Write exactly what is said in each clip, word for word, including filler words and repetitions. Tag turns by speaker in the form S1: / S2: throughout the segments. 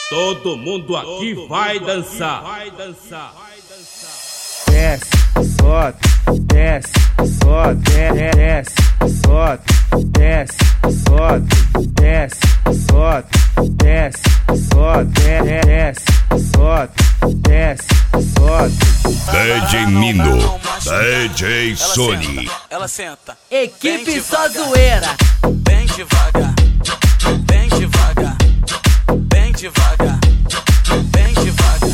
S1: Todo mundo aqui vai dançar. Vai dançar.
S2: Desce, sobe, desce, sobe, desce, sobe, desce, sobe, desce, sobe, desce, sobe, desce, sobe, desce, sobe.
S3: D J Mino, D J Sony.
S4: Ela senta.
S5: Equipe só zoeira.
S4: Bem devagar, bem devagar, bem devagar, bem devagar.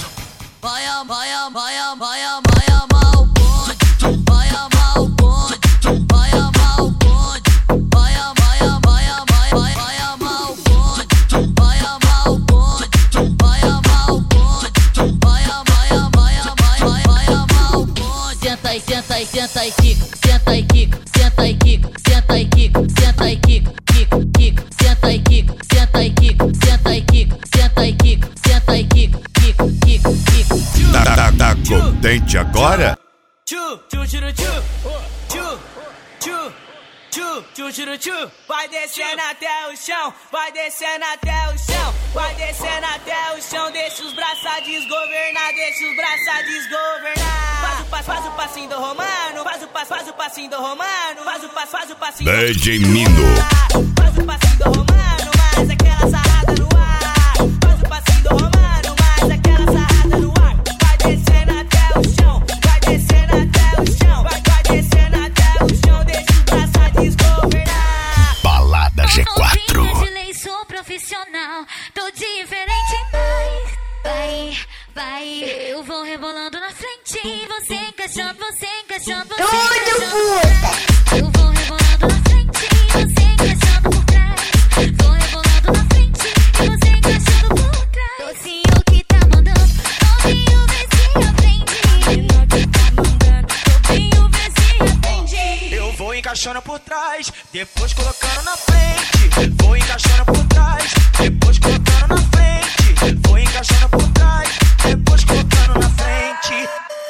S5: Vai, vai, vai, vai, vai amar o bonde. Vai amar o bonde. Vai amar o bonde. Vai, vai, vai, vai, vai, vai amar o bonde. Vai amar o bonde. Vai amar o bonde. Vai, vai, vai, vai, vai, vai amar o bonde. Senta e senta e senta e quica. Senta e quica. Senta e quica. Senta e quica. Senta e quica. Quica, quica. Senta e quica. Senta e quica. Senta e quica. Senta e quica. Senta e quica. Quica, quica, quica.
S3: Tá, tá, tá contente agora?
S4: Tchu, tchu, tchu, tchu, tchu, tchu, tchu, tchu, tchu, tchu. Vai descendo até o chão, vai descendo até o chão, vai descendo até o chão. Deixa os braços desgovernar, deixa os braços desgovernar. Faz o passo, faz o passinho do romano, faz o passo, faz o passinho do romano, faz o passo, faz o passinho do
S3: D J Mino.
S4: Faz o passinho do romano, mas aquela sarrada no ar. Faz o passinho do romano, mas aquela sarrada no ar. Vai descendo até o chão, vai descendo até o chão, vai, vai descendo até o chão, deixa os braços desgovernar.
S3: Balada G quatro.
S6: Lei, sou profissional, tô diferente, mas vai, vai. Eu vou rebolando na frente, você encaixando, você encaixando, você encaixando. Eu vou rebolando na frente, você encaixando por trás. Vou rebolando na frente, você encaixando por trás. Docinho que tá mandando, novinho vê se aprende. Menino que tá mandando, novinho vê se aprende.
S4: Eu vou encaixando por trás, depois colocando na frente. Vou encaixando por trás, depois colocando na frente. Vou encaixando por trás, depois colocando na frente.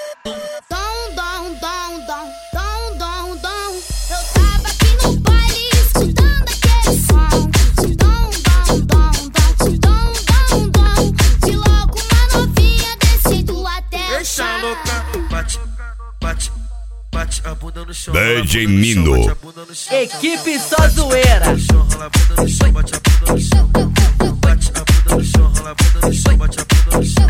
S6: Dom, dom, dom, dom, dom, dom, dom. Eu tava aqui no baile escutando aquele som. Dom, dom, dom, dom, dom, dom, dom. De logo uma novinha descendo até o chão.
S4: Deixa louca, bate, bate, bate a bunda no chão.
S3: D J Mino.
S5: Equipe só zoeira.
S4: Rola a bunda no chão, bate a bunda no chão. Bate a bunda no chão, rola a bunda no chão, bate a bunda no chão.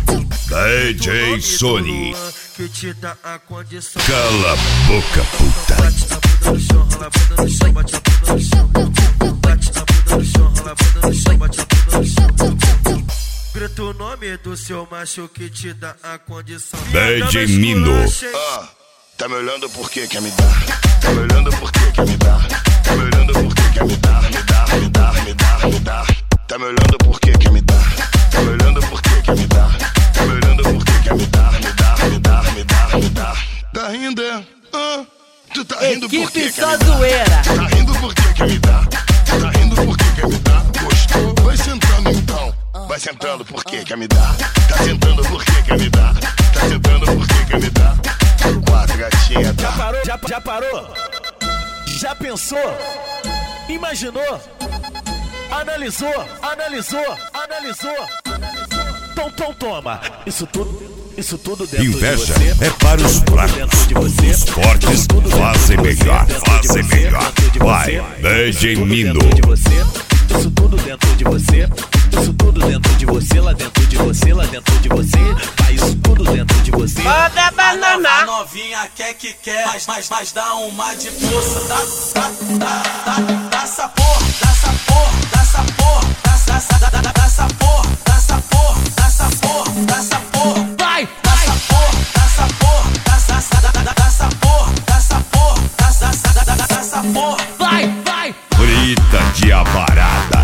S3: D J Sony.
S4: Que te dá a condição.
S3: Cala a boca, puta.
S4: Bate a bunda no chão, rola a bunda no chão, bate a bunda no chão. Bate a bunda no chão, rola a bunda no chão, bate a bunda no chão. Grita o nome do seu macho que te dá a condição.
S3: D J Mino.
S7: Ah, tá me olhando por que quer me dar? Tá me olhando por que quer me dar? Tá me olhando por que quer me dar? Me dar, me dar, me dar, me dar. Tá me olhando por que quer me dar? Tá me olhando por que quer me dar? Tá me olhando por que quer me dar? Me dar, me dar, me dar, me dar. Tá rindo, é? Ah, tu tá rindo por que
S5: Equipe
S7: quer
S5: só
S7: me dar?
S5: zoeira.
S7: Tá rindo por que quer me dar? Tá rindo por que quer me dar? Gostou? Vai sentando então. Vai sentando por que quer me dar? Tá sentando por que quer me dar? Tá sentando por que quer me dar? Quatro gatinha,
S8: Já
S7: tá?
S8: parou? Já, já parou? Já pensou? Imaginou? Analisou? Analisou? Analisou? Tom, tom, toma. Isso tudo, isso tudo dentro
S3: Inveja
S8: de você.
S3: é para os fracos.
S8: De você.
S3: Os fortes fazem melhor, fazem melhor. Vai, D J Mino.
S8: Isso tudo dentro de você. Isso tudo dentro de você, lá dentro de você, lá dentro de você. Vai isso tudo dentro de você.
S4: Manda banana. A novinha quer que quer, mas, mas, mas dá uma de força. Dá, dá, dá, dá, dá essa porra, dá essa porra, dá essa porra, dá essa, dá, dá, dá essa porra, dá essa porra, dá essa porra, dá essa porra.
S5: Vai,
S4: Dá essa porra, dá essa porra, dá essa, dá, dá, dá essa porra, dá essa porra, dá essa, dá, dá, dá essa porra.
S5: vai, vai.
S3: Frita de abarada.